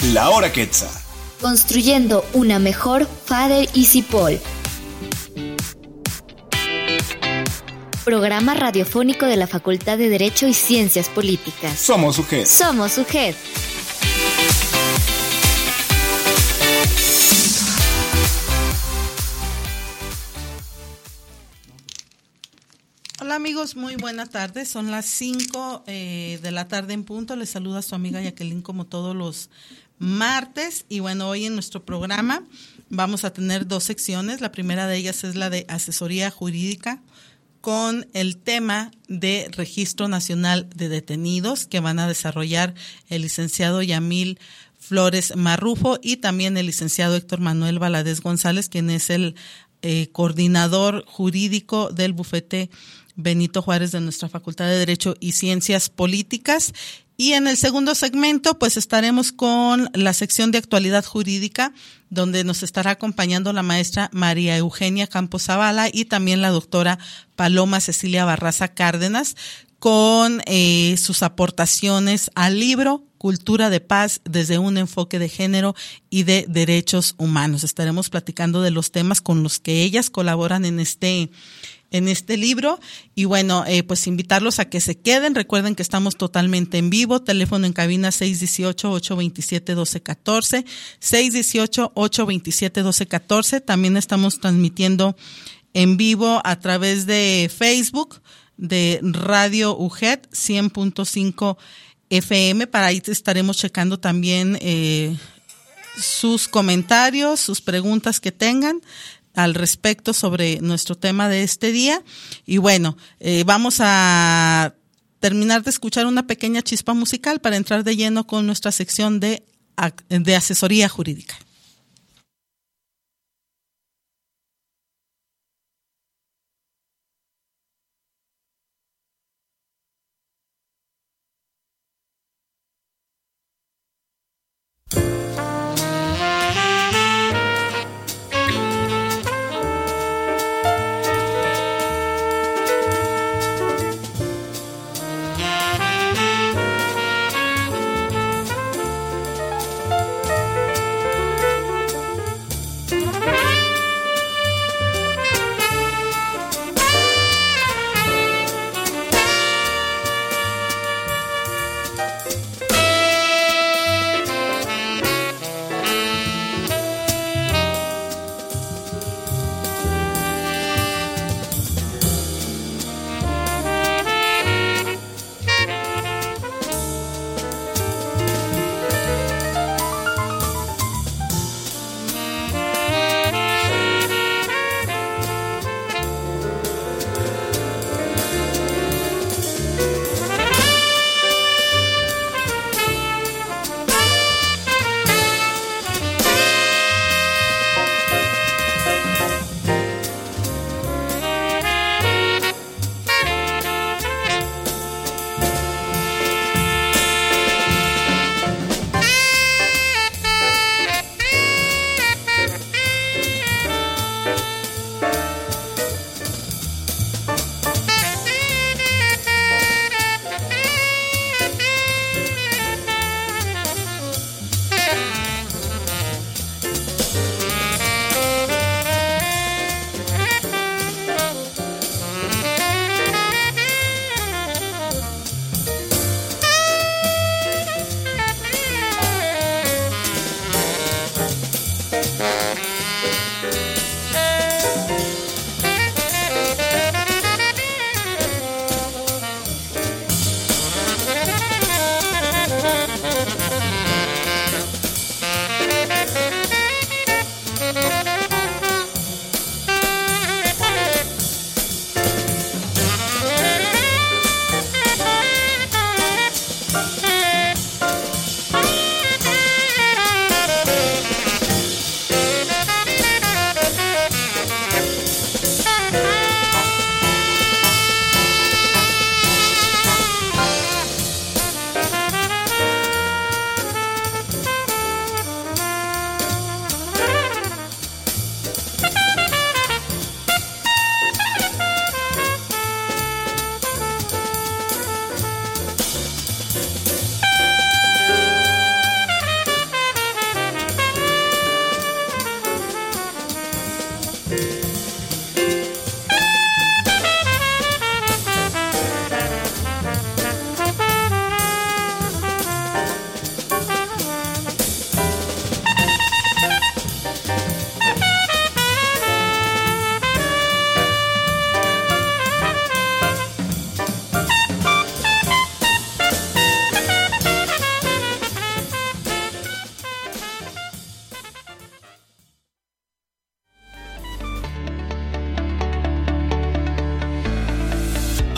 La Hora Quetzal. Construyendo una mejor Father y Cipol. Programa radiofónico de la Facultad de Derecho y Ciencias Políticas. Somos UGED. Somos UGED. Hola amigos, muy buena tarde. Son las 5 de la tarde en punto. Les saluda su amiga Jacqueline como todos los martes. Y bueno, hoy en nuestro programa vamos a tener dos secciones. La primera de ellas es la de asesoría jurídica con el tema de Registro Nacional de Detenidos que van a desarrollar el licenciado Yamil Flores Marrufo y también el licenciado Héctor Manuel Valadez González, quien es el coordinador jurídico del bufete Benito Juárez de nuestra Facultad de Derecho y Ciencias Políticas. Y en el segundo segmento, pues estaremos con la sección de actualidad jurídica, donde nos estará acompañando la maestra María Eugenia Campos Zavala y también la doctora Paloma Cecilia Barraza Cárdenas, con sus aportaciones al libro Cultura de Paz desde un enfoque de género y de derechos humanos. Estaremos platicando de los temas con los que ellas colaboran en este libro y bueno, pues invitarlos a que se queden. Recuerden que estamos totalmente en vivo, teléfono en cabina 618-827-1214, 618-827-1214. También estamos transmitiendo en vivo a través de Facebook de Radio UGED 100.5 FM. Para ahí estaremos checando también sus comentarios, sus preguntas que tengan al respecto sobre nuestro tema de este día. Y bueno, vamos a terminar de escuchar una pequeña chispa musical para entrar de lleno con nuestra sección de asesoría jurídica.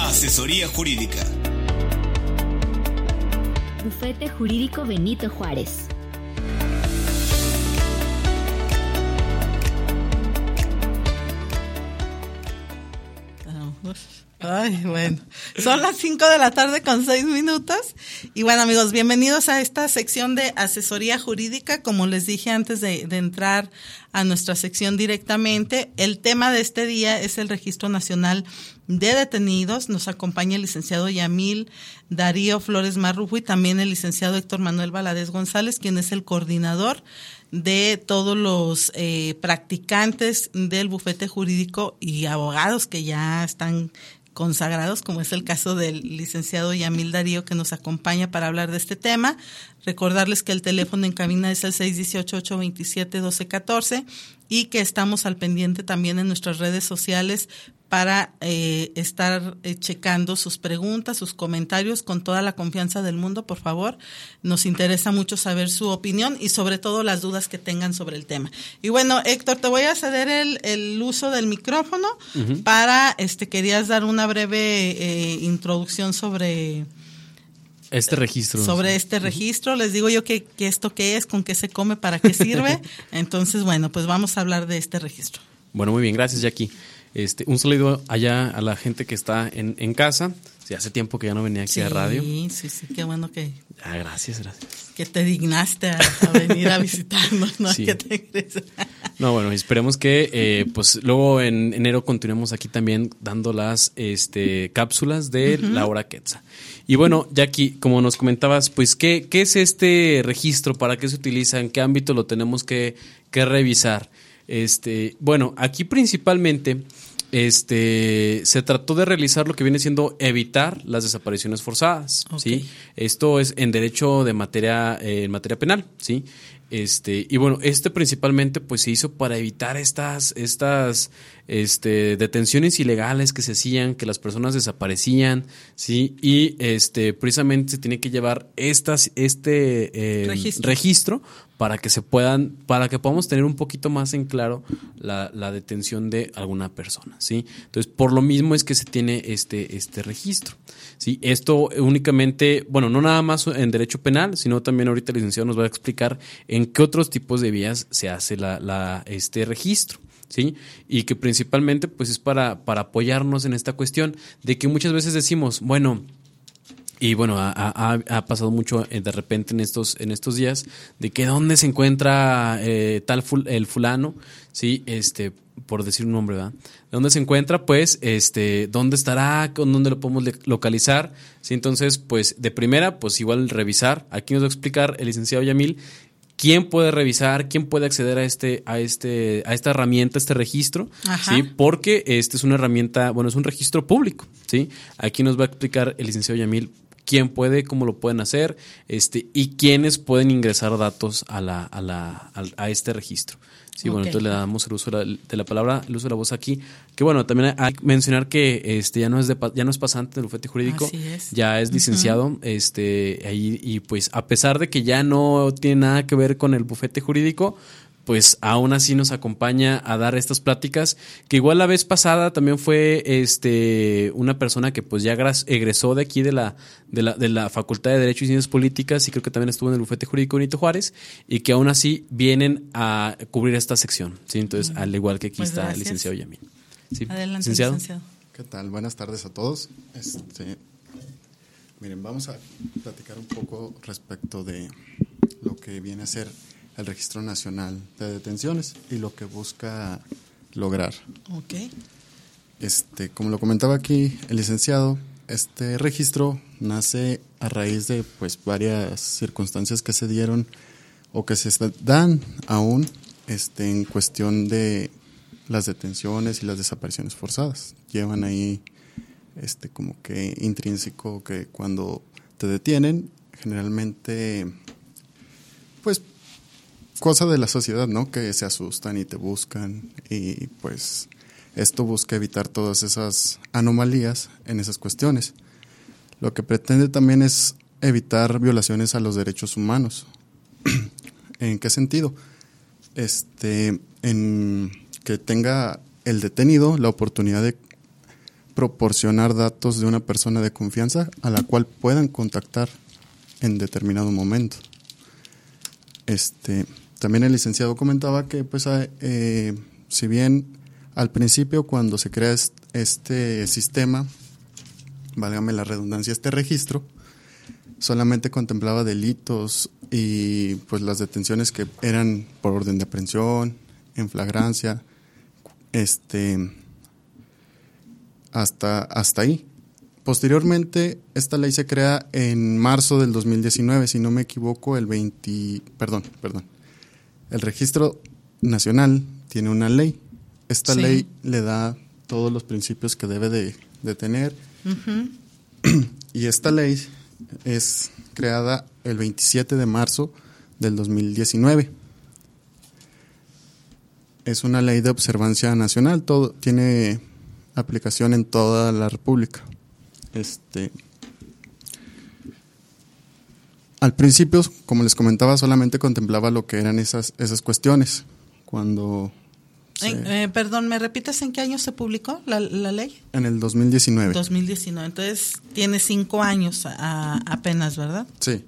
Asesoría Jurídica. Bufete Jurídico Benito Juárez. Ay, bueno, son las 5 de la tarde con 6 minutos y bueno, amigos, bienvenidos a esta sección de asesoría jurídica. Como les dije antes de entrar a nuestra sección directamente, el tema de este día es el Registro Nacional de Detenidos. Nos acompaña el licenciado Yamil Darío Flores Marrufo y también el licenciado Héctor Manuel Valadez González, quien es el coordinador de todos los practicantes del bufete jurídico y abogados que ya están consagrados, como es el caso del licenciado Yamil Darío, que nos acompaña para hablar de este tema. Recordarles que el teléfono en cabina es el 618-827-1214 y que estamos al pendiente también en nuestras redes sociales para estar checando sus preguntas, sus comentarios con toda la confianza del mundo, por favor. Nos interesa mucho saber su opinión y sobre todo las dudas que tengan sobre el tema. Y bueno, Héctor, te voy a ceder el uso del micrófono para, querías dar una breve introducción sobre este registro. Sobre este registro. Les digo yo que esto qué es, con qué se come, para qué sirve. Entonces, bueno, pues vamos a hablar de este registro. Bueno, muy bien, gracias, Jackie. Un saludo allá a la gente que está en casa. Sí, hace tiempo que ya no venía aquí a radio. Sí, qué bueno que... Gracias. Que te dignaste a venir a visitarnos, ¿no? Sí. Que te ingreses. No, bueno, esperemos que pues luego en enero continuemos aquí también dando las cápsulas de la hora Quetzal. Y bueno, Jackie, como nos comentabas, pues ¿qué es este registro? ¿Para qué se utiliza? ¿En qué ámbito lo tenemos que revisar? Bueno, aquí principalmente se trató de realizar lo que viene siendo evitar las desapariciones forzadas, okay. ¿sí? Esto es en derecho de materia penal, ¿sí? Y bueno, principalmente pues se hizo para evitar estas detenciones ilegales que se hacían, que las personas desaparecían, ¿sí? Y precisamente se tiene que llevar registro para que podamos tener un poquito más en claro la detención de alguna persona, ¿sí? Entonces, por lo mismo es que se tiene este registro, ¿sí? Esto únicamente, bueno, no nada más en derecho penal, sino también ahorita el licenciado nos va a explicar en qué otros tipos de vías se hace este registro, ¿sí? Y que principalmente pues es para apoyarnos en esta cuestión de que muchas veces decimos, bueno, y bueno, ha pasado mucho de repente en estos días de que dónde se encuentra el fulano, ¿sí? Por decir un nombre, ¿verdad? ¿Dónde se encuentra? Pues, ¿dónde estará? ¿Dónde lo podemos localizar? ¿Sí? Entonces, pues, de primera, pues igual revisar. Aquí nos va a explicar el licenciado Yamil quién puede revisar, quién puede acceder a esta herramienta, a este registro, Ajá. ¿sí? Porque es una herramienta, bueno, es un registro público, ¿sí? Aquí nos va a explicar el licenciado Yamil quién puede, cómo lo pueden hacer, y quiénes pueden ingresar datos a este registro. Sí, bueno, Okay. entonces le damos el uso de la palabra, el uso de la voz aquí. Que bueno, también hay que mencionar que ya no es pasante del bufete jurídico, Así es. ya es licenciado, y pues a pesar de que ya no tiene nada que ver con el bufete jurídico, pues aún así nos acompaña a dar estas pláticas, que igual la vez pasada también fue una persona que pues ya egresó de aquí de la Facultad de Derecho y Ciencias Políticas, y creo que también estuvo en el bufete jurídico Benito Juárez, y que aún así vienen a cubrir esta sección, ¿sí? Entonces, al igual que aquí pues está gracias. el licenciado Yamil. ¿Sí? Adelante, licenciado. ¿Qué tal? Buenas tardes a todos. Miren, vamos a platicar un poco respecto de lo que viene a ser el Registro Nacional de Detenciones y lo que busca lograr. Okay. Como lo comentaba aquí el licenciado, este registro nace a raíz de pues varias circunstancias que se dieron o que se dan aún en cuestión de las detenciones y las desapariciones forzadas. Llevan ahí como que intrínseco que cuando te detienen, generalmente pues cosa de la sociedad, ¿no? Que se asustan y te buscan, y pues esto busca evitar todas esas anomalías en esas cuestiones. Lo que pretende también es evitar violaciones a los derechos humanos. ¿En qué sentido? En que tenga el detenido la oportunidad de proporcionar datos de una persona de confianza a la cual puedan contactar en determinado momento. También el licenciado comentaba que pues si bien al principio cuando se crea este sistema, válgame la redundancia, este registro, solamente contemplaba delitos y pues las detenciones que eran por orden de aprehensión, en flagrancia, hasta ahí. Posteriormente, esta ley se crea en marzo del 2019, si no me equivoco, el Registro Nacional tiene una ley. Esta ley le da todos los principios que debe de tener. Uh-huh. Y esta ley es creada el 27 de marzo del 2019. Es una ley de observancia nacional, todo tiene aplicación en toda la República. Al principio, como les comentaba, solamente contemplaba lo que eran esas cuestiones. Cuando perdón, ¿me repites en qué año se publicó la ley? En el 2019. 2019, entonces tiene 5 años apenas, ¿verdad? Sí.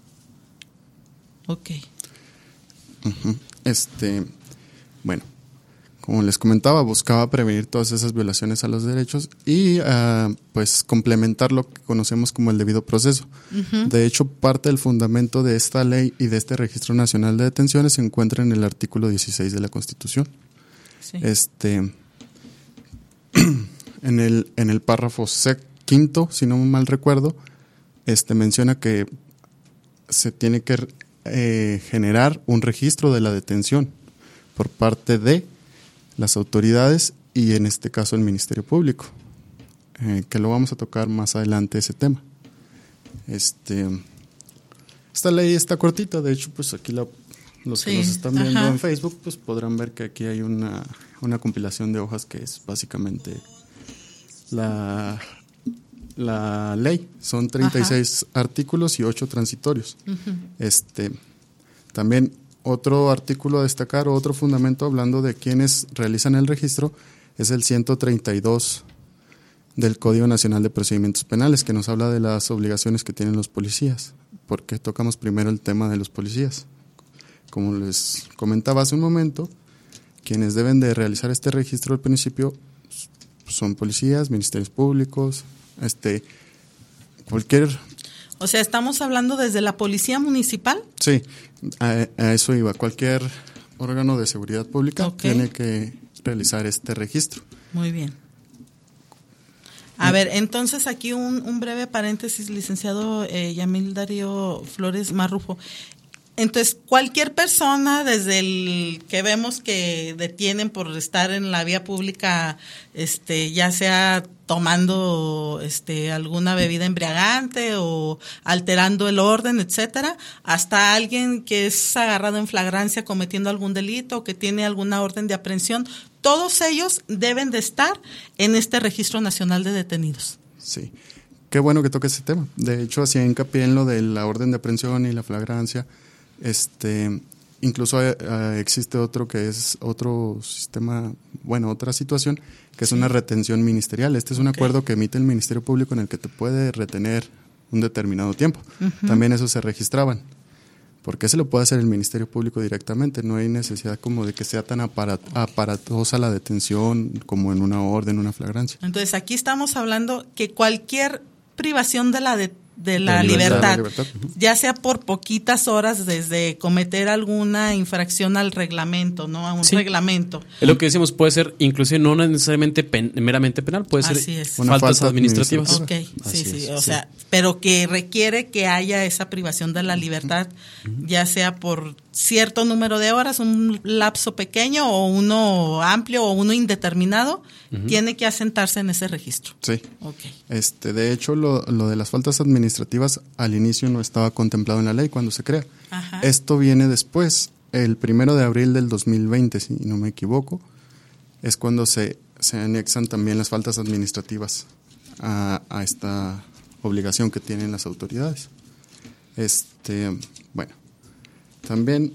Ok. Uh-huh. Bueno, como les comentaba, buscaba prevenir todas esas violaciones a los derechos y pues complementar lo que conocemos como el debido proceso. Uh-huh. De hecho, parte del fundamento de esta ley y de este Registro Nacional de Detenciones se encuentra en el artículo 16 de la Constitución. Sí. En el párrafo quinto, si no mal recuerdo, menciona que se tiene que generar un registro de la detención por parte de las autoridades y en este caso el Ministerio Público, que lo vamos a tocar más adelante ese tema. Esta ley está cortita, de hecho pues aquí los que nos están viendo en Facebook pues podrán ver que aquí hay una compilación de hojas que es básicamente la ley. Son 36 artículos y 8 transitorios. Uh-huh. También otro artículo a destacar, otro fundamento hablando de quienes realizan el registro, es el 132 del Código Nacional de Procedimientos Penales, que nos habla de las obligaciones que tienen los policías, porque tocamos primero el tema de los policías. Como les comentaba hace un momento, quienes deben de realizar este registro al principio son policías, ministerios públicos, cualquier... O sea, ¿estamos hablando desde la policía municipal? Sí, a eso iba. Cualquier órgano de seguridad pública tiene que realizar este registro. Muy bien. A ver, entonces aquí un breve paréntesis, licenciado Yamil Darío Flores Marrufo. Entonces, cualquier persona, desde el que vemos que detienen por estar en la vía pública, ya sea tomando alguna bebida embriagante o alterando el orden, etcétera, hasta alguien que es agarrado en flagrancia cometiendo algún delito o que tiene alguna orden de aprehensión, todos ellos deben de estar en este Registro Nacional de Detenidos. Sí. Qué bueno que toque ese tema. De hecho, hacía hincapié en lo de la orden de aprehensión y la flagrancia. Incluso existe otro que es otro sistema, otra situación que es una retención ministerial. Este es un acuerdo que emite el Ministerio Público en el que te puede retener un determinado tiempo. Uh-huh. También eso se registraban. Porque se lo puede hacer el Ministerio Público directamente. No hay necesidad como de que sea tan aparatosa la detención como en una orden, una flagrancia. Entonces aquí estamos hablando que cualquier privación de la libertad, ya sea por poquitas horas desde cometer alguna infracción al reglamento, ¿no? A un reglamento. Es lo que decimos, puede ser inclusive no necesariamente meramente penal, puede ser faltas administrativas. Okay. Sí, o sea, pero que requiere que haya esa privación de la libertad, ya sea por cierto número de horas, un lapso pequeño o uno amplio o uno indeterminado, tiene que asentarse en ese registro. Sí. Okay. De hecho, lo de las faltas administrativas al inicio no estaba contemplado en la ley cuando se crea. Ajá. Esto viene después, el 1 de abril del 2020, si no me equivoco, es cuando se anexan también las faltas administrativas a esta obligación que tienen las autoridades. También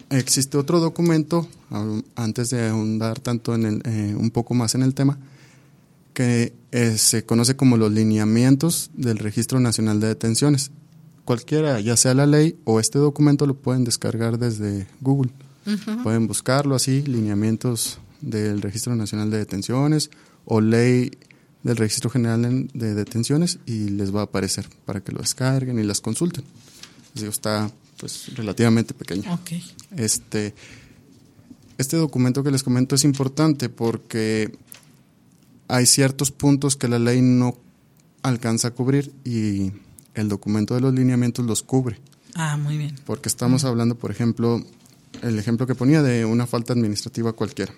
existe otro documento, antes de ahondar tanto en un poco más en el tema, que se conoce como los lineamientos del Registro Nacional de Detenciones. Cualquiera, ya sea la ley o este documento, lo pueden descargar desde Google. Pueden buscarlo así, lineamientos del Registro Nacional de Detenciones o ley del Registro General de Detenciones, y les va a aparecer para que lo descarguen y las consulten. Digo, está pues relativamente pequeño. Okay. Este documento que les comento es importante porque hay ciertos puntos que la ley no alcanza a cubrir y el documento de los lineamientos los cubre. Ah, muy bien. Porque estamos hablando, por ejemplo, el ejemplo que ponía de una falta administrativa cualquiera.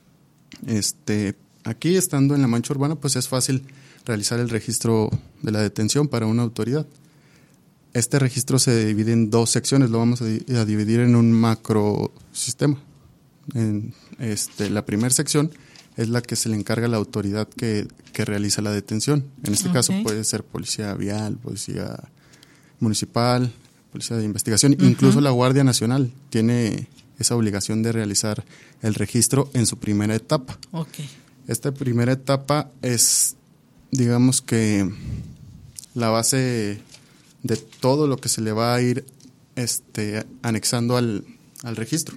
Aquí, estando en la mancha urbana, pues es fácil realizar el registro de la detención para una autoridad. Este registro se divide en 2 secciones, lo vamos a dividir en un macrosistema. La primera sección es la que se le encarga a la autoridad que realiza la detención. En este caso puede ser policía vial, policía municipal, policía de investigación, incluso la Guardia Nacional tiene esa obligación de realizar el registro en su primera etapa. Okay. Esta primera etapa es, digamos que, la base de todo lo que se le va a ir anexando al registro.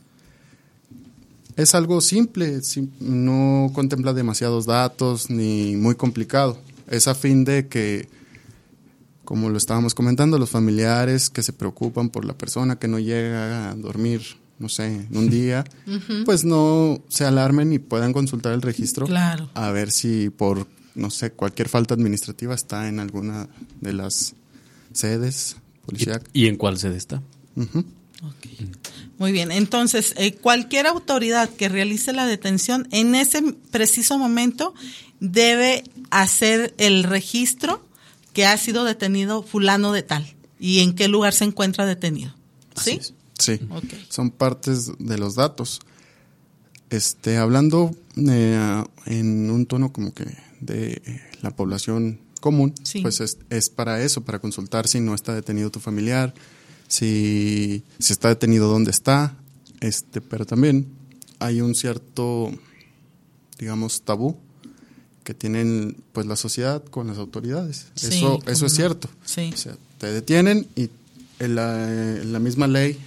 Es algo simple, no contempla demasiados datos ni muy complicado. Es a fin de que, como lo estábamos comentando, los familiares que se preocupan por la persona que no llega a dormir, no sé, en un día, pues no se alarmen y puedan consultar el registro. Claro. A ver si por, no sé, cualquier falta administrativa está en alguna de las sedes policíacas. ¿Y en cuál sede está? Okay. Muy bien, entonces cualquier autoridad que realice la detención en ese preciso momento debe hacer el registro que ha sido detenido fulano de tal y en qué lugar se encuentra detenido. ¿Sí? Sí, okay. Son partes de los datos. Hablando en un tono como que de la población común, sí. Pues es para eso, para consultar si no está detenido tu familiar, si está detenido, dónde está, pero también hay un cierto, digamos, tabú que tienen pues la sociedad con las autoridades. Sí, eso es cierto. Sí. O sea, te detienen y en la misma ley,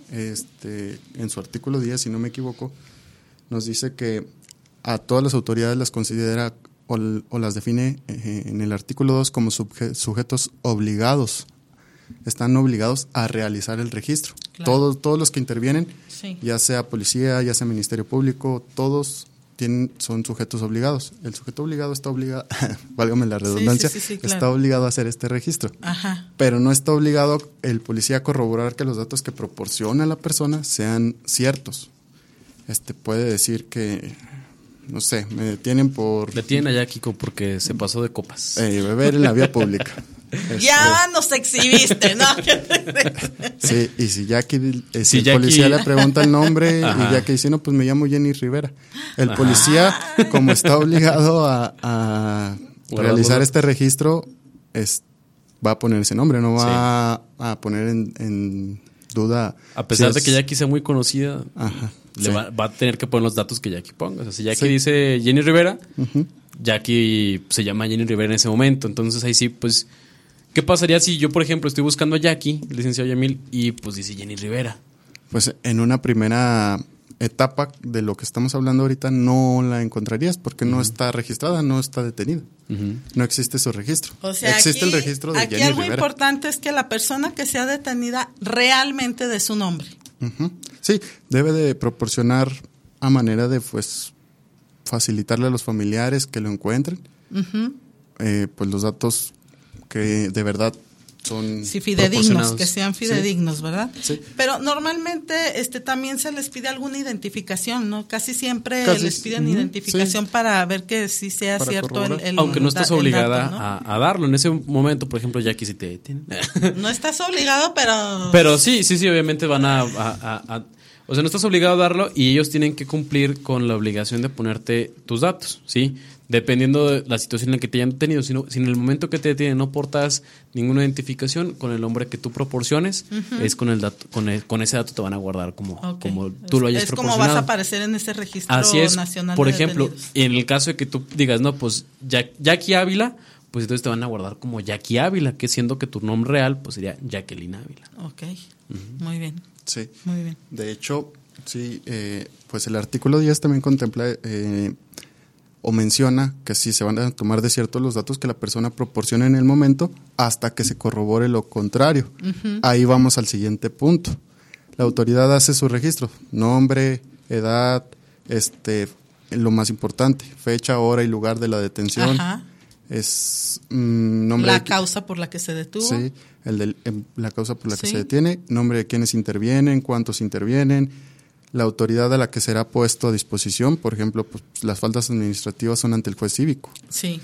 en su artículo 10, si no me equivoco, nos dice que a todas las autoridades las considera o las define en el artículo 2 como sujetos obligados. Están obligados a realizar el registro. Claro. Todos los que intervienen, sí. Ya sea policía, ya sea Ministerio Público, todos son sujetos obligados. El sujeto obligado está obligado, válgame la redundancia, sí, claro. Está obligado a hacer este registro. Ajá. Pero no está obligado el policía a corroborar que los datos que proporciona la persona sean ciertos. Puede decir que, no sé, me detienen por... Detienen a Yakiko porque se pasó de copas. Beber en la vía pública. Ya nos exhibiste, ¿no? Sí, y si el policía le pregunta el nombre, ajá. Y Jackie dice, no, pues me llamo Jenny Rivera. El ajá. Policía, como está obligado a realizar este registro, va a poner ese nombre, no va sí. a poner en duda. A pesar de que Jackie sea muy conocida, ajá, le sí. va a tener que poner los datos que Jackie ponga. O sea, si Jackie sí. dice Jenny Rivera, Jackie se llama Jenny Rivera en ese momento. Entonces ahí sí, pues, ¿qué pasaría si yo, por ejemplo, estoy buscando a Jackie, el licenciado Yamil, y pues dice Jenny Rivera? Pues en una primera etapa de lo que estamos hablando ahorita no la encontrarías porque no está registrada, no está detenida. No existe su registro. O sea, existe el registro de Jenny Rivera. Aquí algo importante es que la persona que sea detenida realmente dé su nombre. Sí, debe de proporcionar a manera de pues facilitarle a los familiares que lo encuentren pues los datos que de verdad son fidedignos, que sean fidedignos, sí. ¿Verdad? Sí. Pero normalmente también se les pide alguna identificación, ¿no? Casi siempre les piden identificación sí. Para ver que sí sea para cierto el aunque no estás obligada dato, ¿no? a darlo. En ese momento, por ejemplo, Jackie, si te detienen. No estás obligado, pero... Pero sí, obviamente van o sea, no estás obligado a darlo y ellos tienen que cumplir con la obligación de ponerte tus datos, ¿sí? dependiendo de la situación en la que te hayan detenido. Si en el momento que te detienen no portas ninguna identificación, con el nombre que tú proporciones, es con el dato, con ese dato te van a guardar como tú lo hayas proporcionado. Es como vas a aparecer en ese registro nacional. Por de ejemplo, detenidos. en el caso de que tú digas, no, pues Jackie Ávila, pues entonces te van a guardar como Jackie Ávila, que siendo que tu nombre real pues sería Jacqueline Ávila. Ok, muy bien. Sí. Muy bien. De hecho, sí, pues el artículo 10 también contempla o menciona que sí se van a tomar de cierto los datos que la persona proporciona en el momento hasta que se corrobore lo contrario. Ahí vamos al siguiente punto. La autoridad hace su registro, nombre, edad, lo más importante, fecha, hora y lugar de la detención. Ajá. Es nombre la causa por la que se detuvo. Sí, la causa por la que se detiene, nombre de quienes intervienen, cuántos intervienen, la autoridad a la que será puesto a disposición. Por ejemplo, pues, las faltas administrativas son ante el juez cívico. Sí.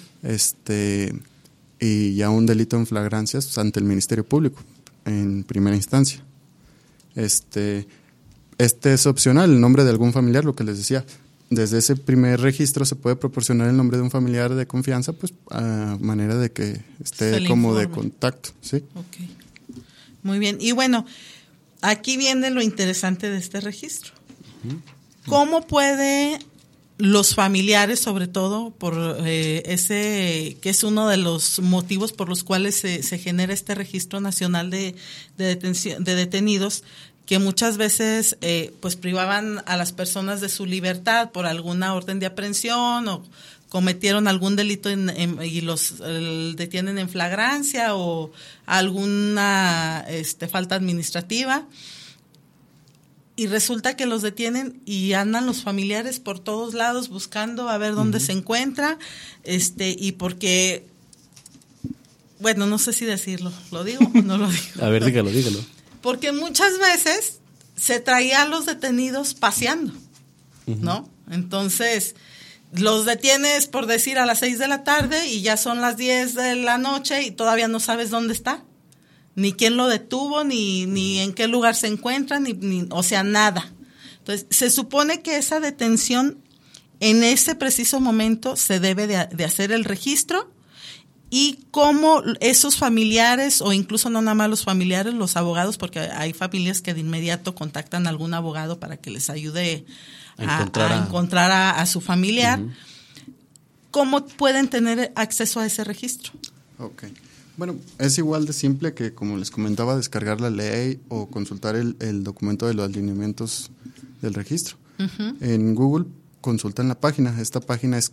Y ya un delito en flagrancias pues, ante el Ministerio Público en primera instancia. Este es opcional, el nombre de algún familiar, lo que les decía. Desde ese primer registro se puede proporcionar el nombre de un familiar de confianza, pues a manera de que esté como de contacto, ¿sí? Ok. Muy bien. Y bueno, aquí viene lo interesante de este registro. ¿Cómo puede los familiares, sobre todo por ese que es uno de los motivos por los cuales se genera este registro nacional de detenidos, que muchas veces pues privaban a las personas de su libertad por alguna orden de aprehensión o cometieron algún delito y los detienen en flagrancia o alguna falta administrativa, y resulta que los detienen y andan los familiares por todos lados buscando a ver dónde se encuentra, y porque, bueno, no sé si decirlo, ¿lo digo o no lo digo? A ver, dígalo. Porque muchas veces se traía a los detenidos paseando, ¿no? Entonces, los detienes, por decir, a las 6 de la tarde y ya son las 10 de la noche y todavía no sabes dónde está, ni quién lo detuvo, ni en qué lugar se encuentra, o sea, nada. Entonces, se supone que esa detención, en ese preciso momento, se debe de hacer el registro. Y cómo esos familiares, o incluso no nada más los familiares, los abogados, porque hay familias que de inmediato contactan a algún abogado para que les ayude a encontrar a su familiar, ¿cómo pueden tener acceso a ese registro? Ok. Bueno, es igual de simple que, como les comentaba, descargar la ley o consultar el documento de los lineamientos del registro. En Google consultan la página. Esta página es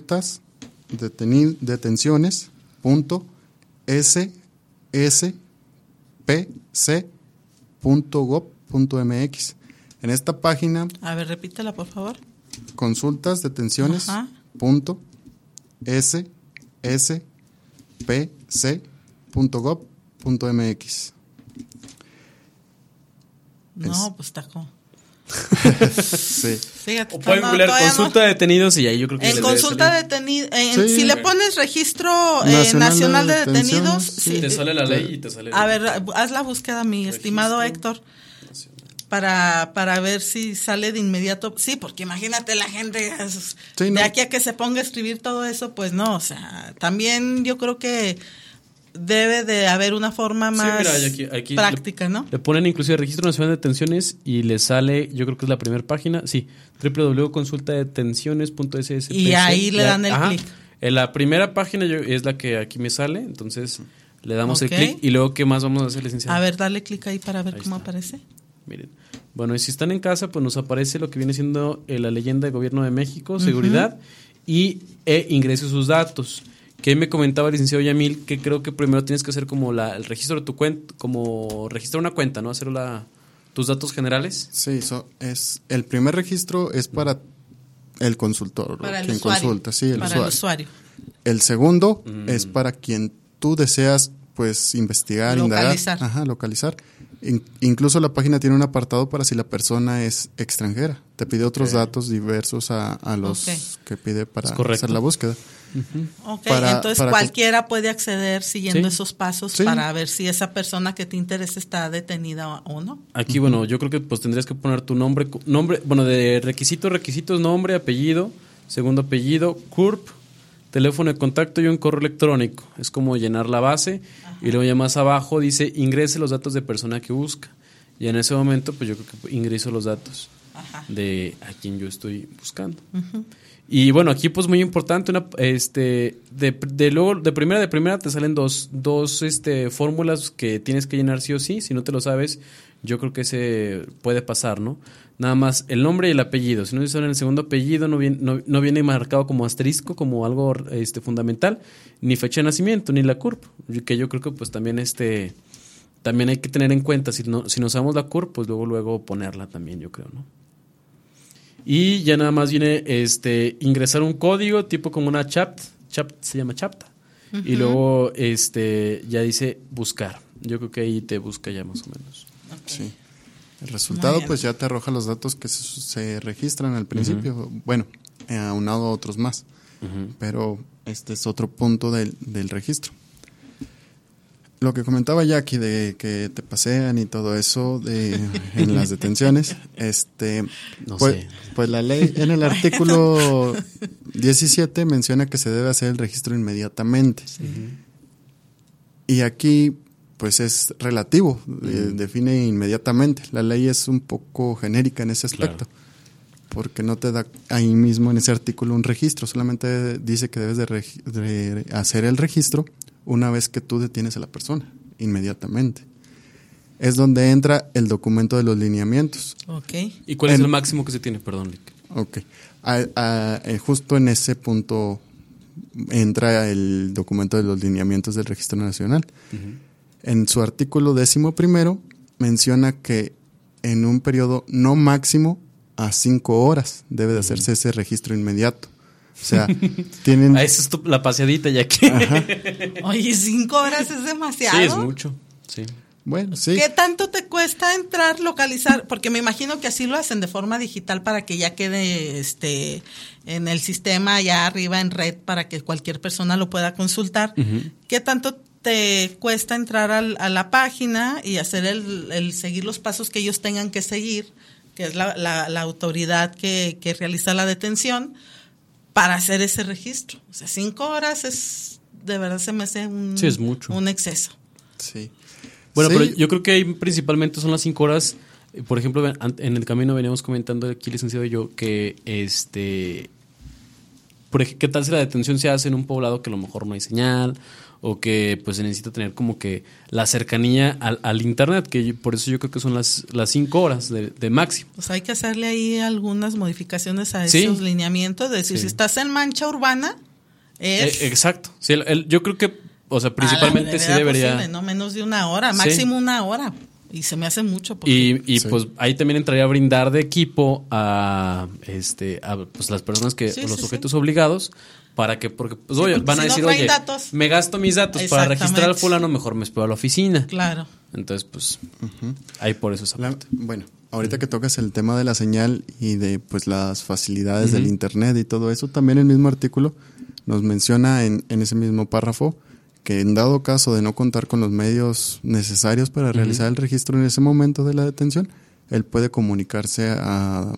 consultasdetenciones.sspc.gov.mx. En esta página... A ver, repítela, por favor. consultasdetenciones.sspc.gov.mx. No, pues taco. Sí. Fíjate, o pueden googlear consulta de detenidos y ahí yo creo que en consulta de detenidos, si le pones registro nacional de detenidos, sí, te sale la ley y te sale. A ver, haz la búsqueda, mi estimado Héctor, para ver si sale de inmediato. Sí, porque imagínate la gente de aquí a que se ponga a escribir todo eso, pues no, o sea, también yo creo que debe de haber una forma más aquí práctica, ¿no? Le ponen inclusive Registro Nacional de Detenciones y le sale, yo creo que es la primera página, sí, www.consultadetenciones.sspc. Y ahí le dan el clic. En la primera página es la que aquí me sale, entonces le damos el clic y luego ¿qué más vamos a hacer, licenciado? A ver, dale clic ahí para ver cómo aparece. Miren, bueno, y si están en casa, pues nos aparece lo que viene siendo la leyenda de Gobierno de México, seguridad, y ingrese sus datos. Que me comentaba el licenciado Yamil que creo que primero tienes que hacer como el registro de tu cuenta, como registrar una cuenta, ¿no? Hacer tus datos generales. Sí, el primer registro es para el consultor, para quien el usuario, consulta, sí, para el usuario. El segundo es para quien tú deseas, pues, investigar, indagar, localizar. Incluso la página tiene un apartado para si la persona es extranjera. Te pide otros datos diversos a los que pide para hacer la búsqueda. Entonces cualquiera puede acceder siguiendo esos pasos para ver si esa persona que te interesa está detenida o no. Aquí, bueno, yo creo que pues tendrías que poner tu nombre, bueno, de requisitos, nombre, apellido, segundo apellido, CURP, teléfono de contacto y un correo electrónico. Es como llenar la base. Y luego ya más abajo dice ingrese los datos de persona que busca. Y en ese momento pues yo creo que ingreso los datos de a quien yo estoy buscando. Y bueno, aquí pues muy importante, luego de primera te salen dos fórmulas que tienes que llenar sí o sí. Si no te lo sabes, yo creo que se puede pasar, ¿no? Nada más el nombre y el apellido. Si no son el segundo apellido, no viene marcado como asterisco, como algo fundamental, ni fecha de nacimiento, ni la CURP, que yo creo que pues también también hay que tener en cuenta, si no sabemos la CURP, pues luego ponerla también, yo creo, ¿no? Y ya nada más viene ingresar un código tipo como una CHAPT se llama CHAPTA. Y luego ya dice buscar. Yo creo que ahí te busca ya más o menos. Sí. El resultado pues ya te arroja los datos que se registran al principio. Bueno, aunado a otros más. Pero este es otro punto del registro. Lo que comentaba Jackie de que te pasean y todo eso en las detenciones, pues la ley en el artículo 17 menciona que se debe hacer el registro inmediatamente. Y aquí pues es relativo, define inmediatamente. La ley es un poco genérica en ese aspecto, porque no te da ahí mismo en ese artículo un registro, solamente dice que debes de hacer el registro una vez que tú detienes a la persona, inmediatamente. Es donde entra el documento de los lineamientos. ¿Y cuál es el máximo que se tiene? Perdón, Lick. Justo en ese punto entra el documento de los lineamientos del Registro Nacional. En su artículo 11 menciona que en un periodo no máximo a 5 horas debe de hacerse ese registro inmediato. O sea, tienen... Esa es la paseadita ya que... Oye, 5 horas es demasiado. Sí, es mucho. Sí. Bueno, sí. ¿Qué tanto te cuesta entrar, localizar? Porque me imagino que así lo hacen de forma digital para que ya quede en el sistema allá arriba en red para que cualquier persona lo pueda consultar. ¿Qué tanto te cuesta entrar a la página y hacer el seguir los pasos que ellos tengan que seguir, que es la autoridad que realiza la detención, para hacer ese registro? O sea, 5 horas de verdad se me hace es mucho. Un exceso. Sí. Bueno, pero yo creo que ahí principalmente son las 5 horas. Por ejemplo, en el camino veníamos comentando aquí, licenciado y yo, que ¿qué tal si la detención se hace en un poblado que a lo mejor no hay señal? O que pues se necesita tener como que la cercanía al internet, que por eso yo creo que son las 5 horas de máximo. Pues hay que hacerle ahí algunas modificaciones a esos lineamientos, de decir, si estás en mancha urbana, exacto. Sí, yo creo que, o sea, principalmente sí debería... Posible, no menos de 1 hora, máximo 1 hora. Y se me hace mucho. Y pues ahí también entraría a brindar de equipo a pues las personas los sujetos obligados, porque pues oye, van a decir, oye, me gasto mis datos para registrar al fulano, mejor me espero a la oficina. Claro. Entonces, pues, ahí por eso esa parte. Bueno, ahorita que tocas el tema de la señal y de pues las facilidades del internet y todo eso, también el mismo artículo nos menciona en ese mismo párrafo que en dado caso de no contar con los medios necesarios para realizar el registro en ese momento de la detención, él puede comunicarse a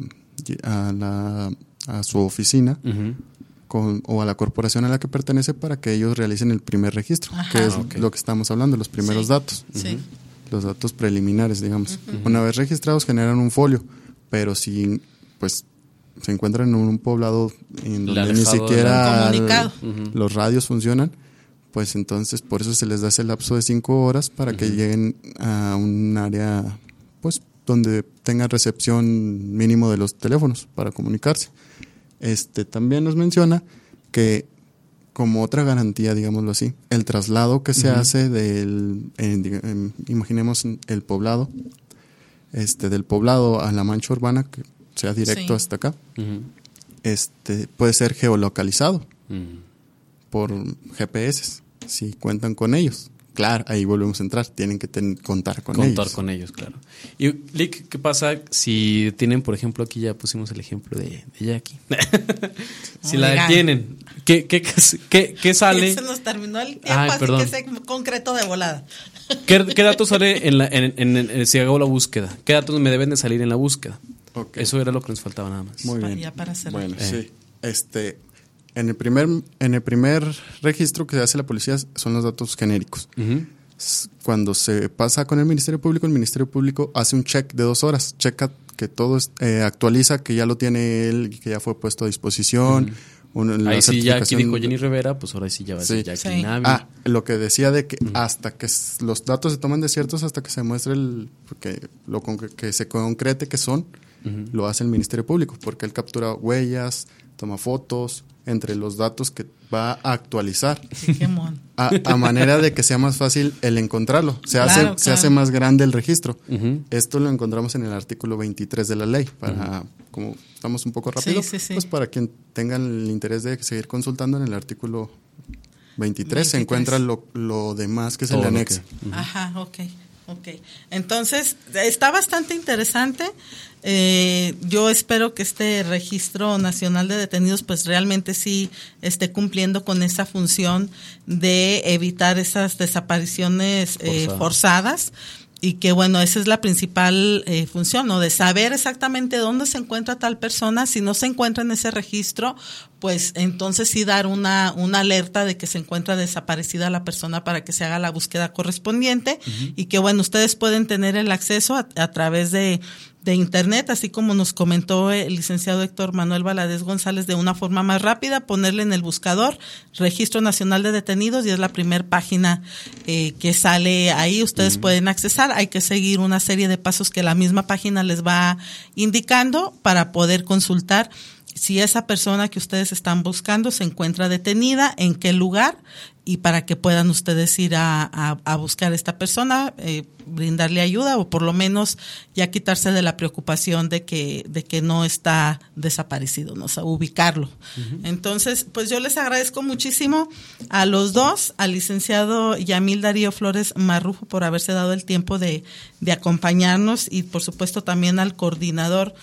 su oficina o a la corporación a la que pertenece para que ellos realicen el primer registro, que es lo que estamos hablando, los primeros datos, los datos preliminares, digamos. Una vez registrados generan un folio, pero si pues se encuentran en un poblado en donde ni siquiera los radios funcionan, pues entonces por eso se les da ese lapso de 5 horas para que lleguen a un área pues donde tengan recepción mínimo de los teléfonos para comunicarse. También nos menciona que como otra garantía, digámoslo así, el traslado que se hace imaginemos el poblado, del poblado a la mancha urbana, que sea directo hasta acá, puede ser geolocalizado por GPS, si cuentan con ellos. Claro, ahí volvemos a entrar, tienen que contar con ellos. Contar con ellos, claro. Y Lick, ¿qué pasa si tienen, por ejemplo, aquí ya pusimos el ejemplo de Jackie? Si la detienen, ¿qué sale? Se nos terminó el tiempo, así que sé concreto de volada. ¿Qué datos sale si hago la búsqueda? ¿Qué datos me deben de salir en la búsqueda? Okay. Eso era lo que nos faltaba nada más. Muy bien. Ya para cerrar. Bueno, sí. En el primer registro que hace la policía son los datos genéricos. Ujú. Cuando se pasa con el Ministerio Público hace un check de 2 horas, checa que todo actualiza, que ya lo tiene él y que ya fue puesto a disposición. Ahí sí, ya aquí dijo Jenny Rivera, pues ahora sí ya va a ser Jackie Sí. Navi. Lo que decía de que hasta que los datos se toman de ciertos, hasta que se muestre que se concrete que son, lo hace el Ministerio Público, porque él captura huellas, toma fotos, entre los datos que va a actualizar. Sí, qué mono. A manera de que sea más fácil el encontrarlo. Se hace más grande el registro. Ujú. Esto lo encontramos en el artículo 23 de la ley. Como estamos un poco rápido, Sí. pues para quien tenga el interés de seguir consultando, en el artículo 23 se encuentra lo demás que es el anexo. Ajá, ok. Entonces, está bastante interesante. Yo espero que este Registro Nacional de Detenidos pues realmente sí esté cumpliendo con esa función de evitar esas desapariciones forzadas. Y que bueno, esa es la principal función, ¿no? De saber exactamente dónde se encuentra tal persona. Si no se encuentra en ese registro, pues entonces sí dar una alerta de que se encuentra desaparecida la persona para que se haga la búsqueda correspondiente. Y que bueno, ustedes pueden tener el acceso a través de internet, así como nos comentó el licenciado Héctor Manuel Valadez González, de una forma más rápida, ponerle en el buscador Registro Nacional de Detenidos y es la primera página que sale ahí. Ustedes pueden accesar, hay que seguir una serie de pasos que la misma página les va indicando para poder consultar si esa persona que ustedes están buscando se encuentra detenida, en qué lugar, y para que puedan ustedes ir a buscar a esta persona, brindarle ayuda o por lo menos ya quitarse de la preocupación de que no está desaparecido, ¿no? O sea, ubicarlo. Entonces, pues yo les agradezco muchísimo a los dos, al licenciado Yamil Darío Flores Marrufo por haberse dado el tiempo de acompañarnos y por supuesto también al coordinador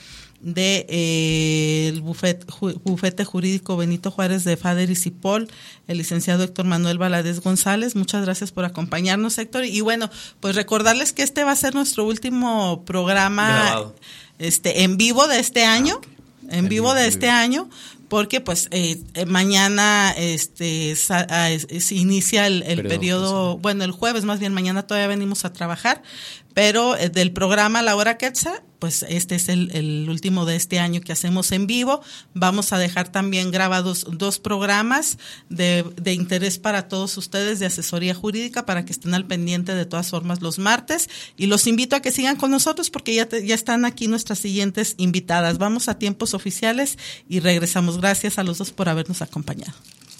el bufete jurídico Benito Juárez de Fader y Cipol, el licenciado Héctor Manuel Valadez González. Muchas gracias por acompañarnos, Héctor. Y bueno, pues recordarles que este va a ser nuestro último programa grabado, en vivo de este año, año, porque pues mañana se inicia el periodo, bueno, el jueves más bien, mañana todavía venimos a trabajar, pero del programa La Hora Quetzal, pues este es el último de este año que hacemos en vivo. Vamos a dejar también grabados 2 programas de interés para todos ustedes de asesoría jurídica para que estén al pendiente de todas formas los martes, y los invito a que sigan con nosotros porque ya están aquí nuestras siguientes invitadas. Vamos a tiempos oficiales y regresamos. Gracias a los dos por habernos acompañado.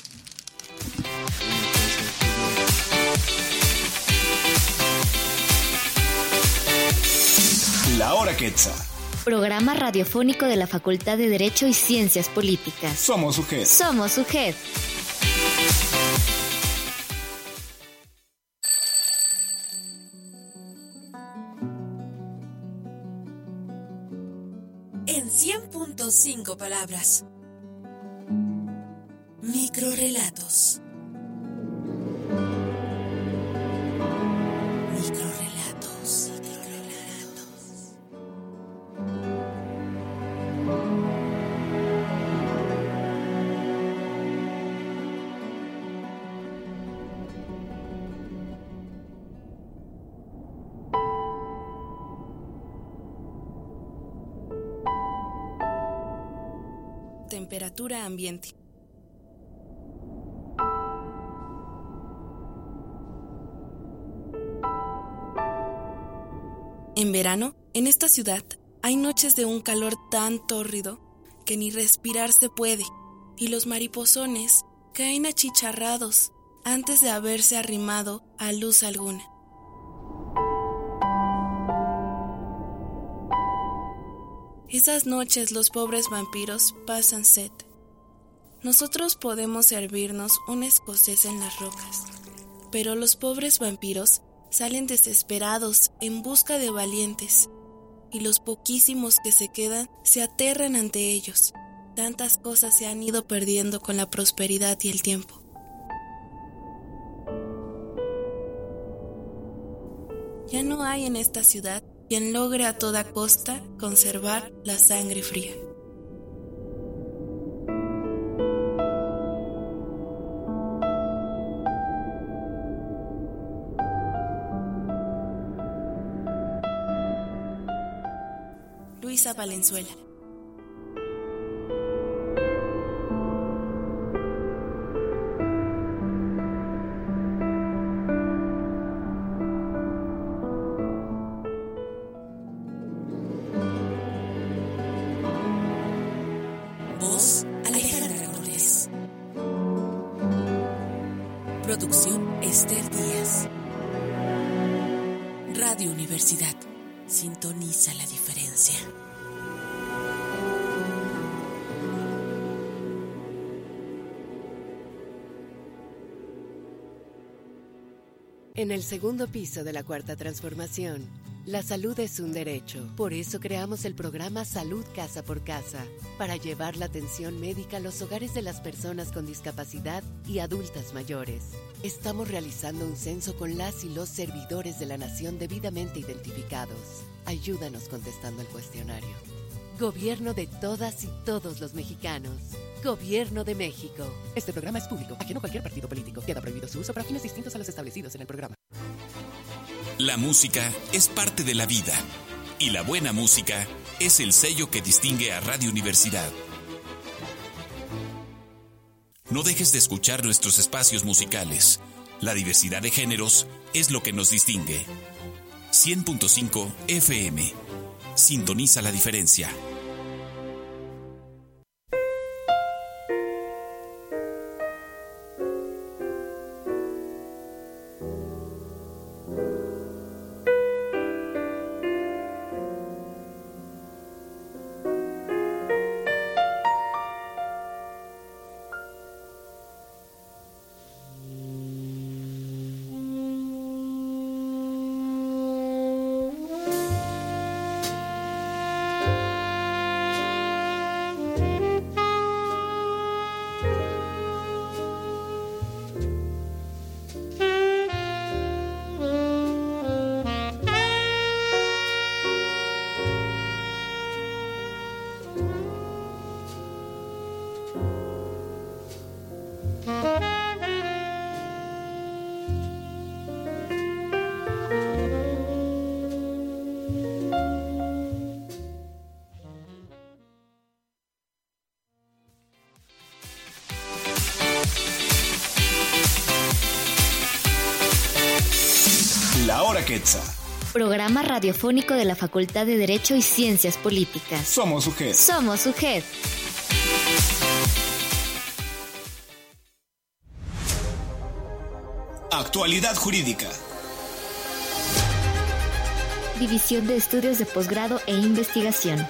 La Hora Quetzal. Programa radiofónico de la Facultad de Derecho y Ciencias Políticas. Somos UGED. Somos UGED. En 100.5 palabras. Microrrelatos. Microrrelatos. Temperatura ambiente. En verano, en esta ciudad, hay noches de un calor tan tórrido que ni respirar se puede, y los mariposones caen achicharrados antes de haberse arrimado a luz alguna. Esas noches los pobres vampiros pasan sed. Nosotros podemos servirnos un escocés en las rocas, pero los pobres vampiros salen desesperados en busca de valientes, y los poquísimos que se quedan se aterran ante ellos. Tantas cosas se han ido perdiendo con la prosperidad y el tiempo. Ya no hay en esta ciudad quien logre a toda costa conservar la sangre fría. Luisa Valenzuela. Voz Alejandra Cortés. Producción Esther Díaz. Radio Universidad. Sintoniza la diferencia. En el segundo piso de la Cuarta Transformación, la salud es un derecho. Por eso creamos el programa Salud Casa por Casa, para llevar la atención médica a los hogares de las personas con discapacidad y adultas mayores. Estamos realizando un censo con las y los servidores de la nación debidamente identificados. Ayúdanos contestando el cuestionario. Gobierno de todas y todos los mexicanos. Gobierno de México. Este programa es público, ajeno a cualquier partido político. Queda prohibido su uso para fines distintos a los establecidos en el programa. La música es parte de la vida, y la buena música es el sello que distingue a Radio Universidad. No dejes de escuchar nuestros espacios musicales. La diversidad de géneros es lo que nos distingue. 100.5 FM. Sintoniza la diferencia. La Hora Quetzal. Programa radiofónico de la Facultad de Derecho y Ciencias Políticas. Somos UGED. Somos UGED. Actualidad jurídica. División de Estudios de Posgrado e Investigación.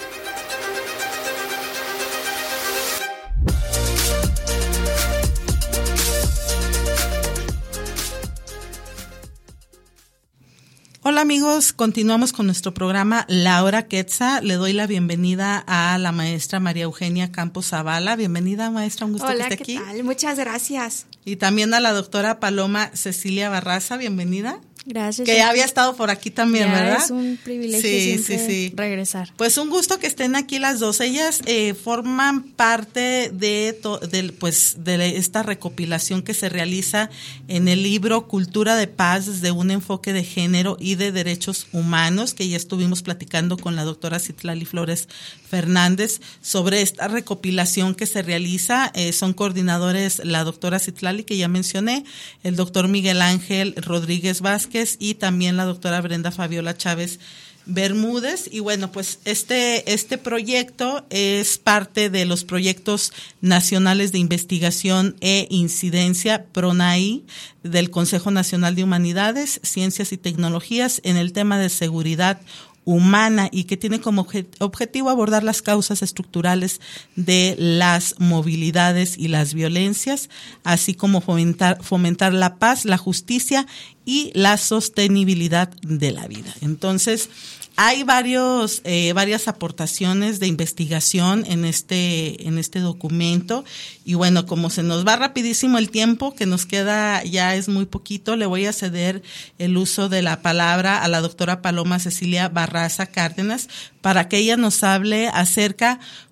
Hola amigos, continuamos con nuestro programa La Hora Quetzal. Le doy la bienvenida a la maestra María Eugenia Campos Zavala. Bienvenida, maestra, un gusto que esté aquí. Hola, ¿qué tal? Muchas gracias. Y también a la doctora Paloma Cecilia Barraza, bienvenida. Gracias. Que ya había estado por aquí también, ya, ¿verdad? Es un privilegio siempre regresar. Pues un gusto que estén aquí las dos. Ellas forman parte de esta recopilación que se realiza en el libro Cultura de Paz desde un enfoque de género y de derechos humanos, que ya estuvimos platicando con la doctora Citlali Flores Fernández sobre esta recopilación que se realiza. Son coordinadores la doctora Citlali, que ya mencioné, el doctor Miguel Ángel Rodríguez Vázquez y también la doctora Brenda Fabiola Chávez Bermúdez. Y bueno, pues este proyecto es parte de los proyectos nacionales de investigación e incidencia PRONAI del Consejo Nacional de Humanidades, Ciencias y Tecnologías en el tema de seguridad humana, y que tiene como objetivo abordar las causas estructurales de las movilidades y las violencias, así como fomentar la paz, la justicia y la sostenibilidad de la vida. Entonces, hay varias aportaciones de investigación en este documento, y bueno, como se nos va rapidísimo el tiempo que nos queda, ya es muy poquito, le voy a ceder el uso de la palabra a la doctora Paloma Cecilia Barraza Cárdenas para que ella nos hable acerca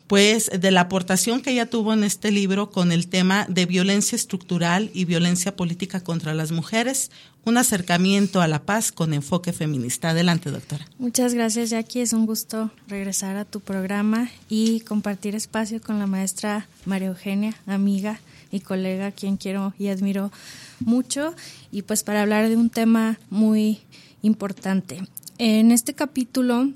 pues de la aportación que ella tuvo en este libro con el tema de violencia estructural y violencia política contra las mujeres, un acercamiento a la paz con enfoque feminista. Adelante, doctora. Muchas gracias, Jackie. Es un gusto regresar a tu programa y compartir espacio con la maestra María Eugenia, amiga y colega, a quien quiero y admiro mucho, y pues para hablar de un tema muy importante. En este capítulo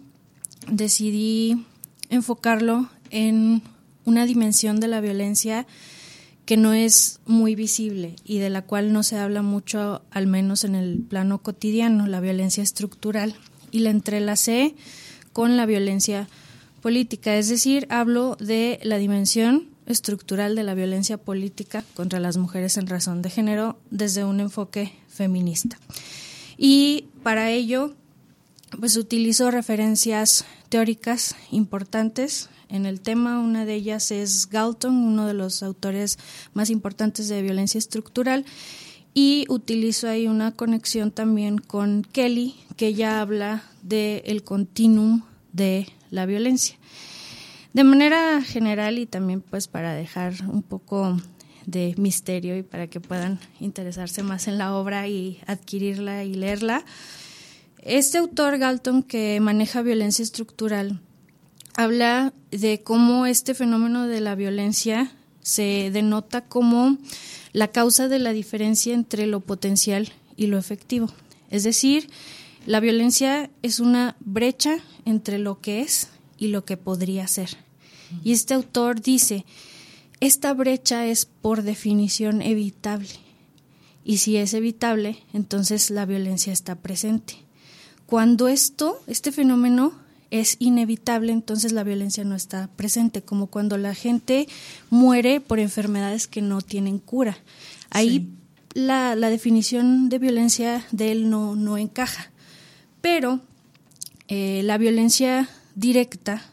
decidí enfocarlo en una dimensión de la violencia que no es muy visible y de la cual no se habla mucho, al menos en el plano cotidiano, la violencia estructural, y la entrelacé con la violencia política, es decir, hablo de la dimensión estructural de la violencia política contra las mujeres en razón de género desde un enfoque feminista. Y para ello, pues utilizo referencias teóricas importantes en el tema. Una de ellas es Galton, uno de los autores más importantes de violencia estructural, y utilizo ahí una conexión también con Kelly, que ella habla del continuum de la violencia. De manera general, y también pues para dejar un poco de misterio y para que puedan interesarse más en la obra y adquirirla y leerla, este autor Galton, que maneja violencia estructural, habla de cómo este fenómeno de la violencia se denota como la causa de la diferencia entre lo potencial y lo efectivo. Es decir, la violencia es una brecha entre lo que es y lo que podría ser. Y este autor dice, esta brecha es por definición evitable. Y si es evitable, entonces la violencia está presente. Cuando este fenómeno es inevitable, entonces la violencia no está presente, como cuando la gente muere por enfermedades que no tienen cura. Ahí sí, la definición de violencia de él no encaja. Pero la violencia directa,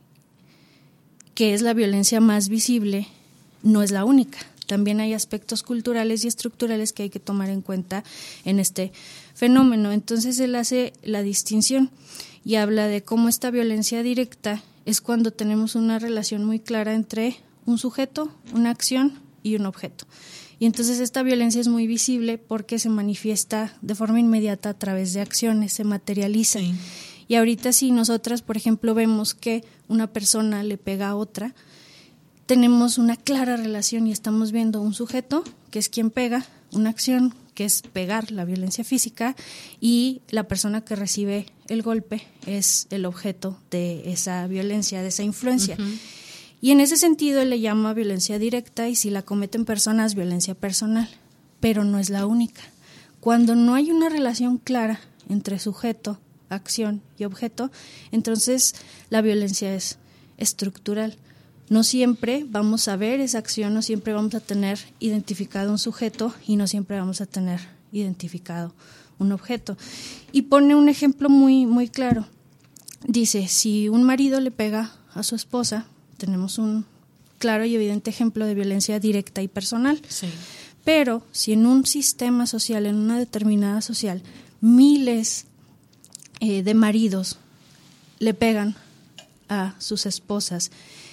que es la violencia más visible, no es la única. También hay aspectos culturales y estructurales que hay que tomar en cuenta en este fenómeno. Entonces él hace la distinción y habla de cómo esta violencia directa es cuando tenemos una relación muy clara entre un sujeto, una acción y un objeto. Y entonces esta violencia es muy visible porque se manifiesta de forma inmediata a través de acciones, se materializa. Sí. Y ahorita si nosotras, por ejemplo, vemos que una persona le pega a otra, tenemos una clara relación y estamos viendo un sujeto, que es quien pega, una acción, que es pegar, la violencia física, y la persona que recibe el golpe es el objeto de esa violencia, de esa influencia. Uh-huh. Y en ese sentido él le llama violencia directa, y si la cometen personas, violencia personal, pero no es la única. Cuando no hay una relación clara entre sujeto, acción y objeto, entonces la violencia es estructural. No siempre vamos a ver esa acción, no siempre vamos a tener identificado un sujeto y no siempre vamos a tener identificado un objeto. Y pone un ejemplo muy, muy claro. Dice, si un marido le pega a su esposa, tenemos un claro y evidente ejemplo de violencia directa y personal. Sí. Pero si en un sistema social, en una determinada social, miles de maridos le pegan a sus esposas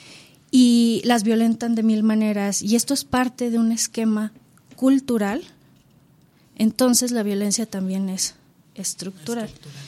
y las violentan de mil maneras, y esto es parte de un esquema cultural, entonces la violencia también es estructural.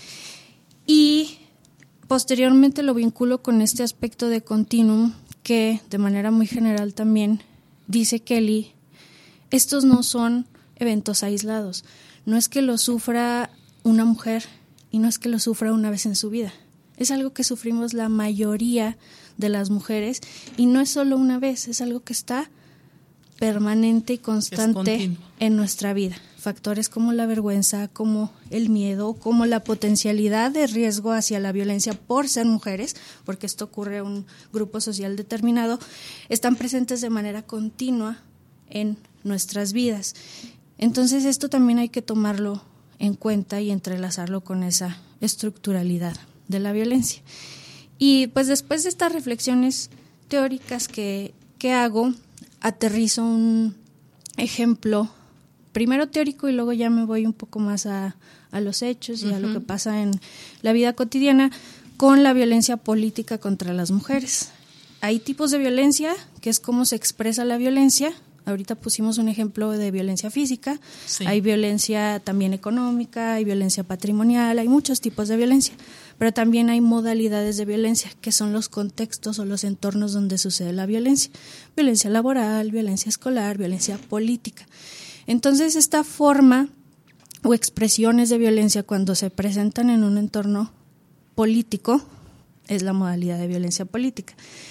Y posteriormente lo vinculo con este aspecto de continuum que de manera muy general también dice Kelly, estos no son eventos aislados, no es que lo sufra una mujer y no es que lo sufra una vez en su vida, es algo que sufrimos la mayoría de las mujeres, y no es solo una vez, es algo que está permanente y constante en nuestra vida. Factores como la vergüenza, como el miedo, como la potencialidad de riesgo hacia la violencia por ser mujeres, porque esto ocurre a un grupo social determinado, están presentes de manera continua en nuestras vidas. Entonces esto también hay que tomarlo en cuenta y entrelazarlo con esa estructuralidad de la violencia. Y pues después de estas reflexiones teóricas que hago, aterrizo un ejemplo, primero teórico y luego ya me voy un poco más a los hechos y a lo que pasa en la vida cotidiana con la violencia política contra las mujeres. hay tipos de violencia, que es cómo se expresa la violencia. Ahorita pusimos un ejemplo de violencia física, sí. Hay violencia también económica, hay violencia patrimonial, hay muchos tipos de violencia, pero también hay modalidades de violencia, que son los contextos o los entornos donde sucede la violencia. Violencia laboral, violencia escolar, violencia política. Entonces, esta forma o expresiones de violencia cuando se presentan en un entorno político es la modalidad de violencia política.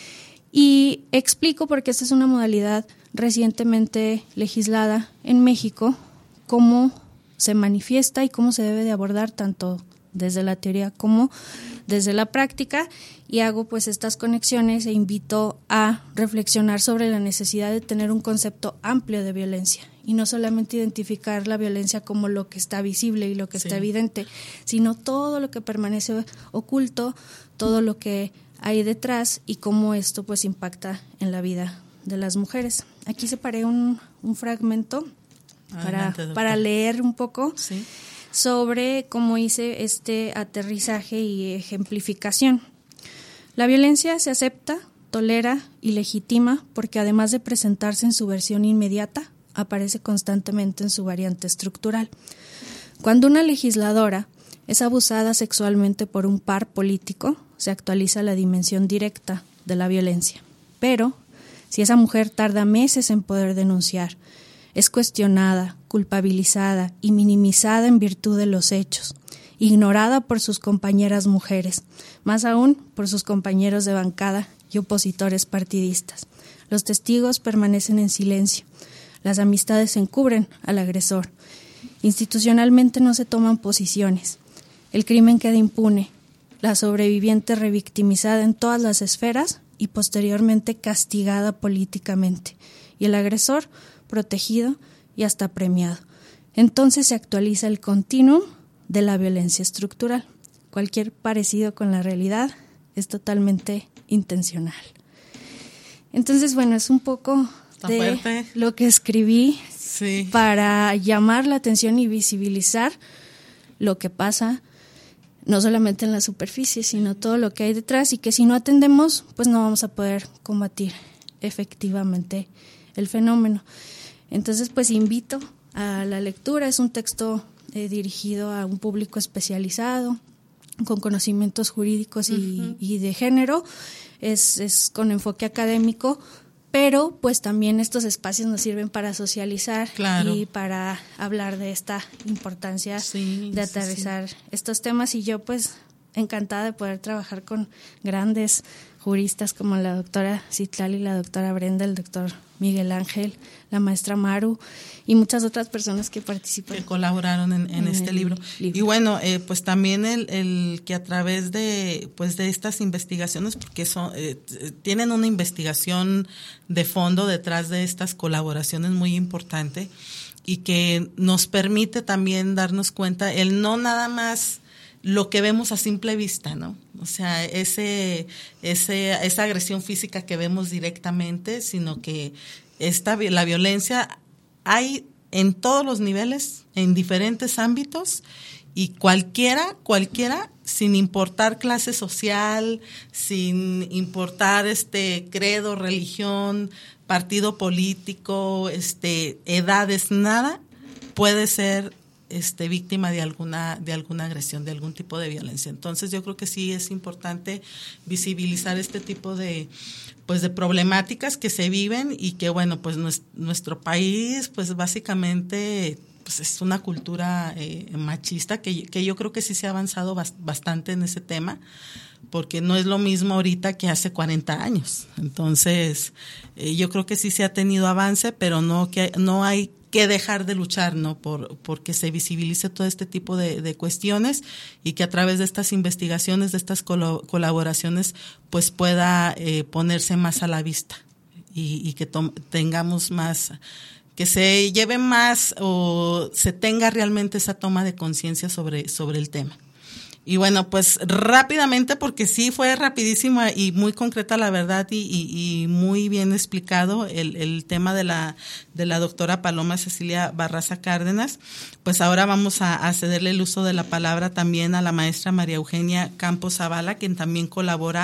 Y explico porque esta es una modalidad recientemente legislada en México, cómo se manifiesta y cómo se debe de abordar tanto desde la teoría como desde la práctica, y hago pues estas conexiones e invito a reflexionar sobre la necesidad de tener un concepto amplio de violencia y no solamente identificar la violencia como lo que está visible y lo que está evidente, sino todo lo que permanece oculto, todo lo que hay detrás y cómo esto pues impacta en la vida de las mujeres. Aquí separé un fragmento para leer un poco sobre cómo hice este aterrizaje y ejemplificación. La violencia se acepta, tolera y legitima porque además de presentarse en su versión inmediata, aparece constantemente en su variante estructural. Cuando una legisladora es abusada sexualmente por un par político, se actualiza la dimensión directa de la violencia. Pero, si esa mujer tarda meses en poder denunciar, es cuestionada, culpabilizada y minimizada en virtud de los hechos, ignorada por sus compañeras mujeres, más aún por sus compañeros de bancada y opositores partidistas. Los testigos permanecen en silencio, las amistades encubren al agresor, institucionalmente no se toman posiciones, el crimen queda impune, la sobreviviente revictimizada en todas las esferas y posteriormente castigada políticamente, y el agresor protegido y hasta premiado. Entonces se actualiza el continuum de la violencia estructural. Cualquier parecido con la realidad es totalmente intencional. Entonces, bueno, es un poco de lo que escribí para llamar la atención y visibilizar lo que pasa no solamente en la superficie, sino todo lo que hay detrás, y que si no atendemos, pues no vamos a poder combatir efectivamente el fenómeno. Entonces, pues invito a la lectura. Es un texto dirigido a un público especializado, con conocimientos jurídicos y de género. Es con enfoque académico, pero pues también estos espacios nos sirven para socializar y para hablar de esta importancia de aterrizar estos temas. Y yo pues encantada de poder trabajar con grandes juristas como la doctora Citlali, la doctora Brenda, el doctor Miguel Ángel, la maestra Maru y muchas otras personas que participan. Que colaboraron en este libro. Y bueno, pues también el que a través de estas investigaciones, porque tienen una investigación de fondo detrás de estas colaboraciones muy importante y que nos permite también darnos cuenta, el no nada más lo que vemos a simple vista, ¿no? O sea, esa agresión física que vemos directamente, sino que la violencia hay en todos los niveles, en diferentes ámbitos, y cualquiera, sin importar clase social, sin importar credo, religión, partido político, edades, nada, puede ser víctima de alguna agresión, de algún tipo de violencia. Entonces yo creo que sí es importante visibilizar este tipo de problemáticas que se viven y que bueno, pues nuestro país pues básicamente pues es una cultura machista que yo creo que sí se ha avanzado bastante en ese tema, porque no es lo mismo ahorita que hace 40 años. Entonces, yo creo que sí se ha tenido avance, pero no hay que dejar de luchar, ¿no? Porque se visibilice todo este tipo de cuestiones y que a través de estas investigaciones, de estas colaboraciones, pues pueda ponerse más a la vista y que tengamos más, que se lleve más o se tenga realmente esa toma de conciencia sobre el tema. Y bueno, pues rápidamente, porque sí fue rapidísima y muy concreta la verdad y muy bien explicado el tema de la doctora Paloma Cecilia Barraza Cárdenas, pues ahora vamos a cederle el uso de la palabra también a la maestra María Eugenia Campos Zavala, quien también colabora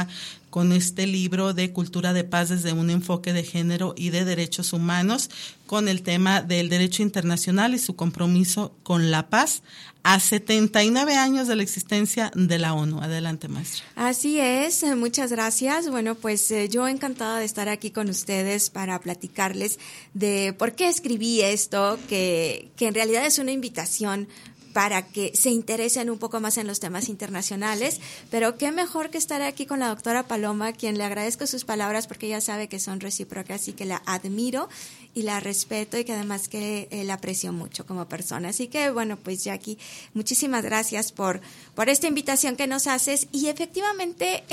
con este libro de Cultura de Paz desde un enfoque de género y de derechos humanos, con el tema del derecho internacional y su compromiso con la paz a 79 años de la existencia de la ONU. Adelante, maestra. Así es, muchas gracias. Bueno, pues yo encantada de estar aquí con ustedes para platicarles de por qué escribí esto, que en realidad es una invitación para que se interesen un poco más en los temas internacionales, pero qué mejor que estar aquí con la doctora Paloma, a quien le agradezco sus palabras porque ella sabe que son recíprocas y que la admiro y la respeto y que además que la aprecio mucho como persona. Así que bueno, pues Jackie, muchísimas gracias por esta invitación que nos haces y efectivamente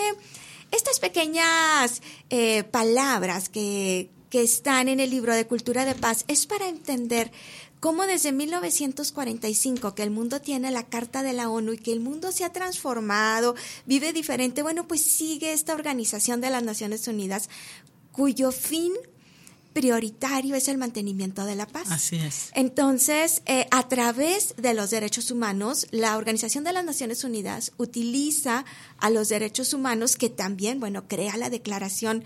estas pequeñas palabras que están en el libro de Cultura de Paz es para entender cómo desde 1945 que el mundo tiene la Carta de la ONU y que el mundo se ha transformado, vive diferente, bueno, pues sigue esta Organización de las Naciones Unidas cuyo fin prioritario es el mantenimiento de la paz. Así es. Entonces, a través de los derechos humanos, la Organización de las Naciones Unidas utiliza a los derechos humanos que también, bueno, crea la declaración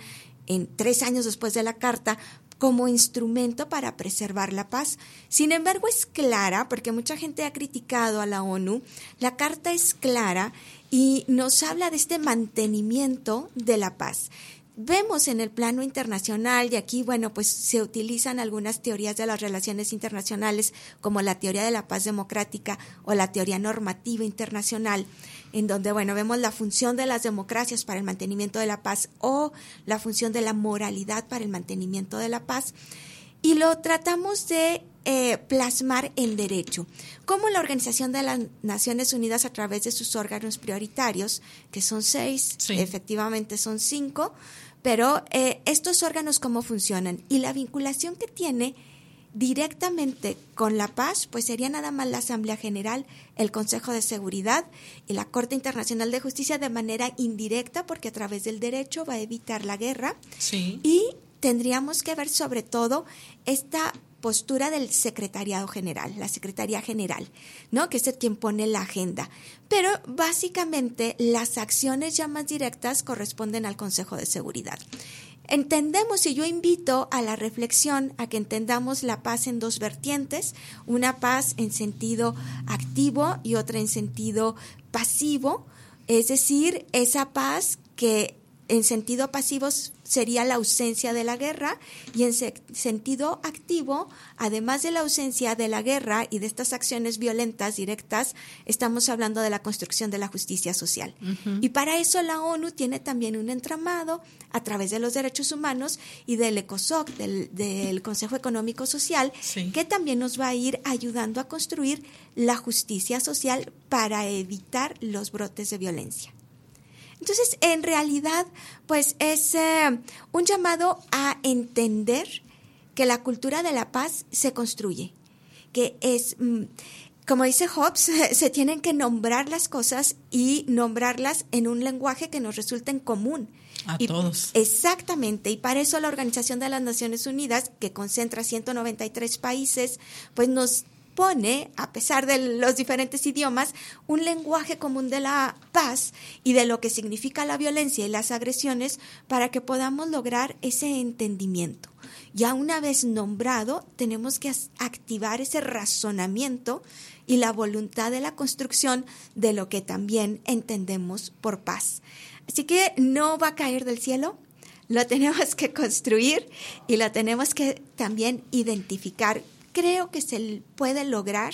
3 años después de la Carta como instrumento para preservar la paz. Sin embargo, es clara, porque mucha gente ha criticado a la ONU, la Carta es clara y nos habla de este mantenimiento de la paz. Vemos en el plano internacional, y aquí, bueno, pues se utilizan algunas teorías de las relaciones internacionales, como la teoría de la paz democrática o la teoría normativa internacional, en donde, bueno, vemos la función de las democracias para el mantenimiento de la paz o la función de la moralidad para el mantenimiento de la paz, y lo tratamos de plasmar en derecho. Como la Organización de las Naciones Unidas, a través de sus órganos prioritarios, que son 6, sí, efectivamente son 5, pero estos órganos, ¿cómo funcionan? Y la vinculación que tiene directamente con la paz, pues sería nada más la Asamblea General, el Consejo de Seguridad y la Corte Internacional de Justicia de manera indirecta, porque a través del derecho va a evitar la guerra. Sí. Y tendríamos que ver sobre todo esta postura del Secretariado General, la Secretaría General, ¿no? Que es quien pone la agenda. Pero básicamente las acciones ya más directas corresponden al Consejo de Seguridad. Entendemos, y yo invito a la reflexión, a que entendamos la paz en 2 vertientes, una paz en sentido activo y otra en sentido pasivo, es decir, esa paz que en sentido pasivo sería la ausencia de la guerra, y en sentido activo, además de la ausencia de la guerra y de estas acciones violentas directas, estamos hablando de la construcción de la justicia social. Uh-huh. Y para eso la ONU tiene también un entramado a través de los derechos humanos y del ECOSOC, del Consejo Económico Social, sí, que también nos va a ir ayudando a construir la justicia social para evitar los brotes de violencia. Entonces, en realidad, pues es un llamado a entender que la cultura de la paz se construye, que es, como dice Hobbes, se tienen que nombrar las cosas y nombrarlas en un lenguaje que nos resulte en común. A todos. Exactamente, y para eso la Organización de las Naciones Unidas, que concentra 193 países, pues nos pone, a pesar de los diferentes idiomas, un lenguaje común de la paz y de lo que significa la violencia y las agresiones para que podamos lograr ese entendimiento. Ya una vez nombrado, tenemos que activar ese razonamiento y la voluntad de la construcción de lo que también entendemos por paz. Así que no va a caer del cielo, lo tenemos que construir y lo tenemos que también identificar. Creo que se puede lograr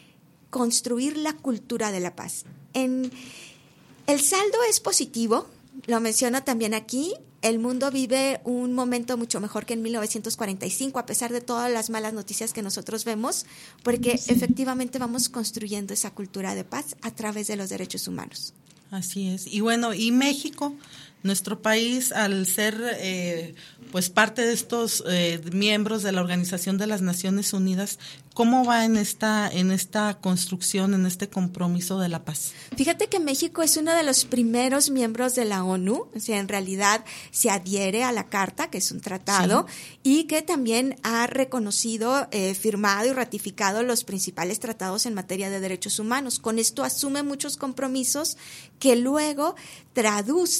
construir la cultura de la paz. El saldo es positivo, lo menciono también aquí. El mundo vive un momento mucho mejor que en 1945, a pesar de todas las malas noticias que nosotros vemos, porque sí, efectivamente vamos construyendo esa cultura de paz a través de los derechos humanos. Así es. Y bueno, y México, nuestro país, al ser pues parte de estos miembros de la Organización de las Naciones Unidas, ¿cómo va en esta construcción, en este compromiso de la paz? Fíjate que México es uno de los primeros miembros de la ONU, o sea, en realidad se adhiere a la Carta, que es un tratado, sí, y que también ha reconocido, firmado y ratificado los principales tratados en materia de derechos humanos. Con esto asume muchos compromisos que luego traduce en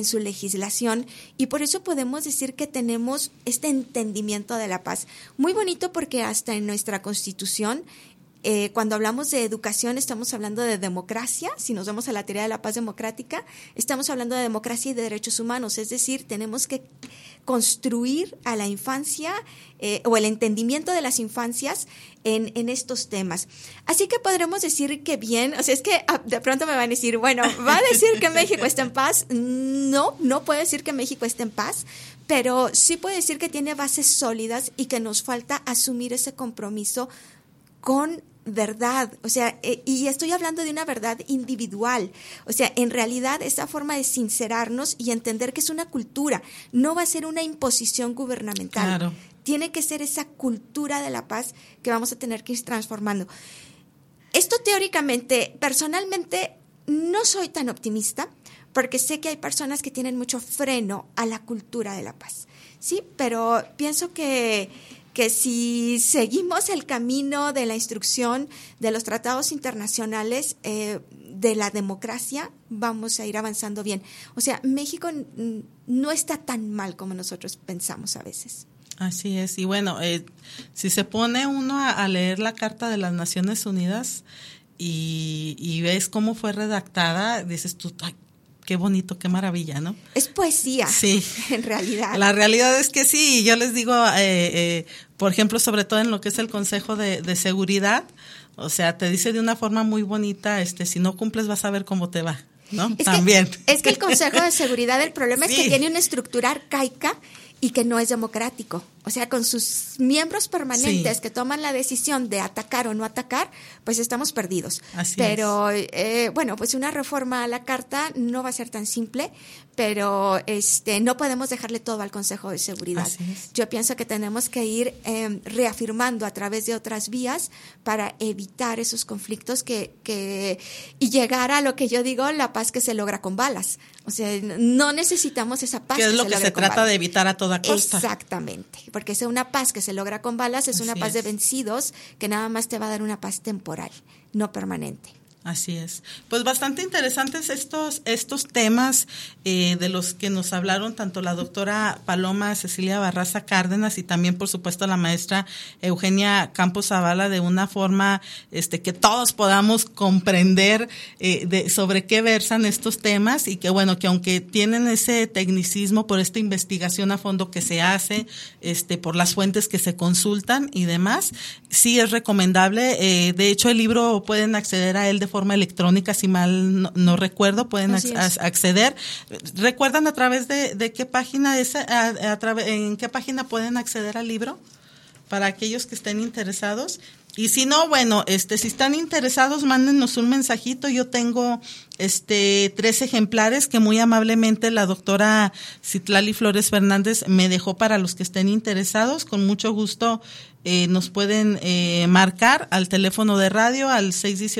su legislación, y por eso podemos decir que tenemos este entendimiento de la paz. Muy bonito, porque hasta en nuestra Constitución, cuando hablamos de educación, estamos hablando de democracia. Si nos vamos a la teoría de la paz democrática, estamos hablando de democracia y de derechos humanos. Es decir, tenemos que construir a la infancia o el entendimiento de las infancias en estos temas. Así que podremos decir que bien, o sea, es que de pronto me van a decir, bueno, ¿va a decir que México está en paz? No puedo decir que México esté en paz, pero sí puedo decir que tiene bases sólidas y que nos falta asumir ese compromiso con verdad, o sea, y estoy hablando de una verdad individual, o sea, en realidad esa forma de sincerarnos y entender que es una cultura, no va a ser una imposición gubernamental. Claro. Tiene que ser esa cultura de la paz que vamos a tener que ir transformando. Esto teóricamente, personalmente, no soy tan optimista, porque sé que hay personas que tienen mucho freno a la cultura de la paz, ¿sí? Pero pienso que si seguimos el camino de la instrucción de los tratados internacionales de la democracia, vamos a ir avanzando bien. O sea, México no está tan mal como nosotros pensamos a veces. Así es. Y bueno, si se pone uno a leer la Carta de las Naciones Unidas y ves cómo fue redactada, dices tú, ay, qué bonito, qué maravilla, ¿no? Es poesía, sí, en realidad. La realidad es que sí, yo les digo, por ejemplo, sobre todo en lo que es el Consejo de Seguridad, o sea, te dice de una forma muy bonita, si no cumples vas a ver cómo te va, ¿no? También. Es que el Consejo de Seguridad, el problema es que tiene una estructura arcaica y que no es democrático. O sea, con sus miembros permanentes que toman la decisión de atacar o no atacar, pues estamos perdidos. Pero, bueno, pues una reforma a la Carta no va a ser tan simple, pero no podemos dejarle todo al Consejo de Seguridad. Yo pienso que tenemos que ir reafirmando a través de otras vías para evitar esos conflictos y llegar a lo que yo digo, la paz que se logra con balas. O sea, no necesitamos esa paz que es lo que se trata de evitar a toda costa. Exactamente. Porque es una paz que se logra con balas, es una paz de vencidos que nada más te va a dar una paz temporal, no permanente. Así es. Pues bastante interesantes estos temas de los que nos hablaron tanto la doctora Paloma Cecilia Barraza Cárdenas y también, por supuesto, la maestra Eugenia Campos Zavala, de una forma que todos podamos comprender sobre qué versan estos temas, y que, bueno, que aunque tienen ese tecnicismo por esta investigación a fondo que se hace, por las fuentes que se consultan y demás, sí es recomendable. De hecho, el libro pueden acceder a él de forma electrónica, si mal no recuerdo, pueden acceder. ¿Recuerdan a través de qué página en qué página pueden acceder al libro? Para aquellos que estén interesados. Y si no, bueno, si están interesados, mándenos un mensajito. Yo tengo 3 ejemplares que muy amablemente la doctora Citlali Flores Fernández me dejó para los que estén interesados. Con mucho gusto nos pueden marcar al teléfono de radio al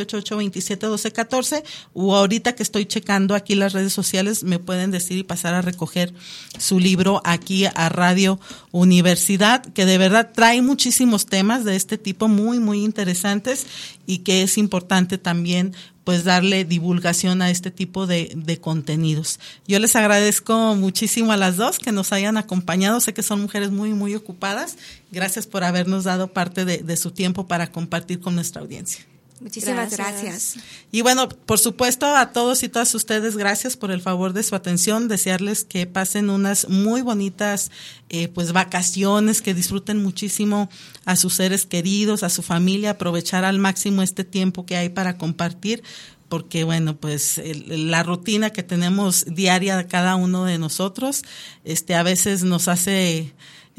618-827-1214, o ahorita que estoy checando aquí las redes sociales me pueden decir y pasar a recoger su libro aquí a Radio Universidad, que de verdad trae muchísimos temas de este tipo muy, muy interesantes, y que es importante también pues darle divulgación a este tipo de contenidos. Yo les agradezco muchísimo a las dos que nos hayan acompañado. Sé que son mujeres muy, muy ocupadas. Gracias por habernos dado parte de su tiempo para compartir con nuestra audiencia. Muchísimas gracias. Y bueno, por supuesto, a todos y todas ustedes, gracias por el favor de su atención. Desearles que pasen unas muy bonitas pues vacaciones, que disfruten muchísimo a sus seres queridos, a su familia, aprovechar al máximo este tiempo que hay para compartir, porque bueno, pues la rutina que tenemos diaria cada uno de nosotros, a veces nos hace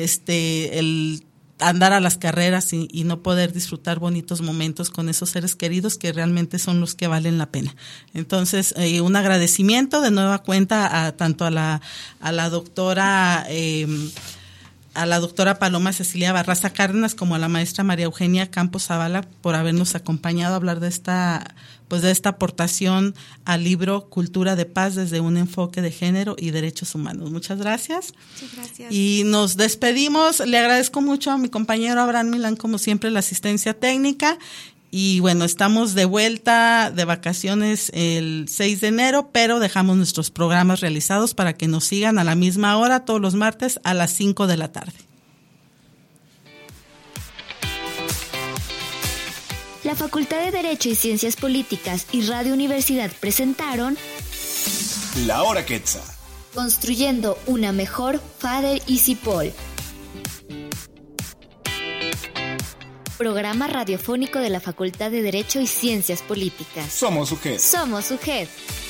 el andar a las carreras y no poder disfrutar bonitos momentos con esos seres queridos que realmente son los que valen la pena. Entonces, un agradecimiento de nueva cuenta tanto a la doctora Paloma Cecilia Barraza Cárdenas como a la maestra María Eugenia Campos Zavala por habernos acompañado a hablar de esta aportación al libro Cultura de Paz desde un enfoque de género y derechos humanos. Muchas gracias. Muchas gracias. Y nos despedimos. Le agradezco mucho a mi compañero Abraham Milán, como siempre, la asistencia técnica. Y bueno, estamos de vuelta de vacaciones el 6 de enero, pero dejamos nuestros programas realizados para que nos sigan a la misma hora todos los martes a las 5 de la tarde. La Facultad de Derecho y Ciencias Políticas y Radio Universidad presentaron La Hora Quetzal. Construyendo una mejor FADER y CIPOL. Programa radiofónico de la Facultad de Derecho y Ciencias Políticas. Somos UGED. Somos UGED.